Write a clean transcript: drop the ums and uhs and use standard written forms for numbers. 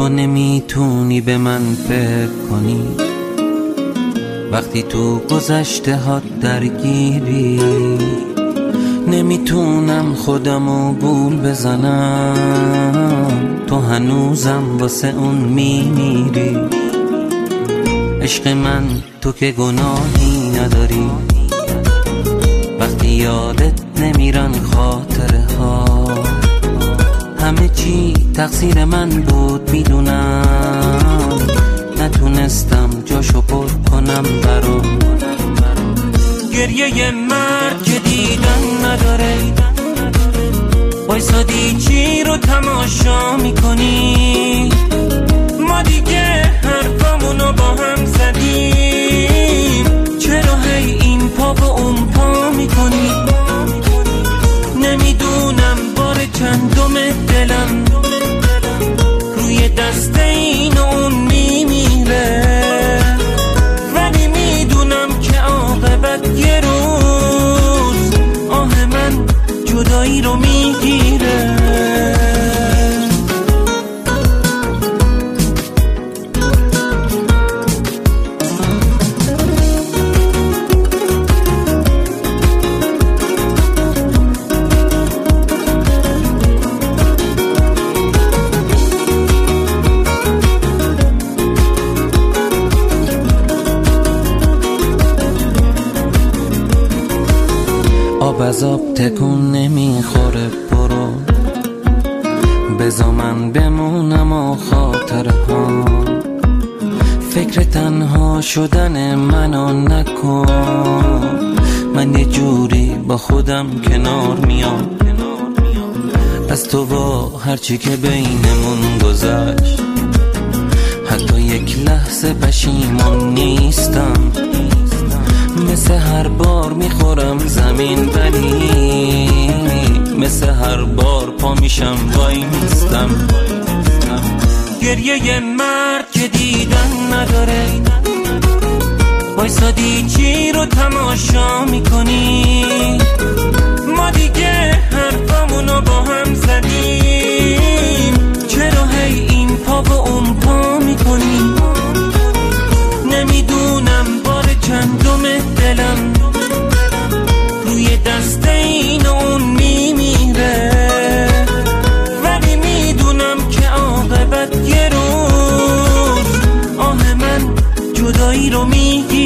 تو نمیتونی به من فکر کنی وقتی تو گذشته ها درگیری. نمیتونم خودمو گول بزنم، تو هنوزم واسه اون میمیری. عشق من تو که گناهی نداری، وقتی یادت نمیرن خاطره ها. همه چی تقصیر من بود میدونم، نتونستم جاشو پر کنم برا. گریه مرد که دیدن نداره، وایسادی چی رو تماشا میکنی؟ ما دیگه حرفامونو با هم زدیم، چرا هی این پا و اون پا میکنی؟ نمیدونم بار چندم دلم روی دست این و اون میمیره، ولی میدونم که عاقبت یه روز آه من جدایی رو میگیره. آب از آب تکون نمیخوره، برو بذار من بمونم و خاطره ها. فکر تنها شدن منو نکن، من یه جوری با خودم کنار میام. از تو با هرچی که بینمون گذشت، حتی یک لحظه پشیمون نیستم. مثل هر بار میخورم زمین، ولی مثل هر بار پا میشم وای میستم. گریه مرد که دیدن نداره، وایسادی چی رو تماشا میکنی؟ ما دیگه حرفامونو با هم زدیم، چرا هی این پا و اون پا میکنی؟ نمیدونم بار چندم دلم روی دست این و اون میمیره، ولی میدونم که عاقبت یه روز آه من جدایی رو میگیره.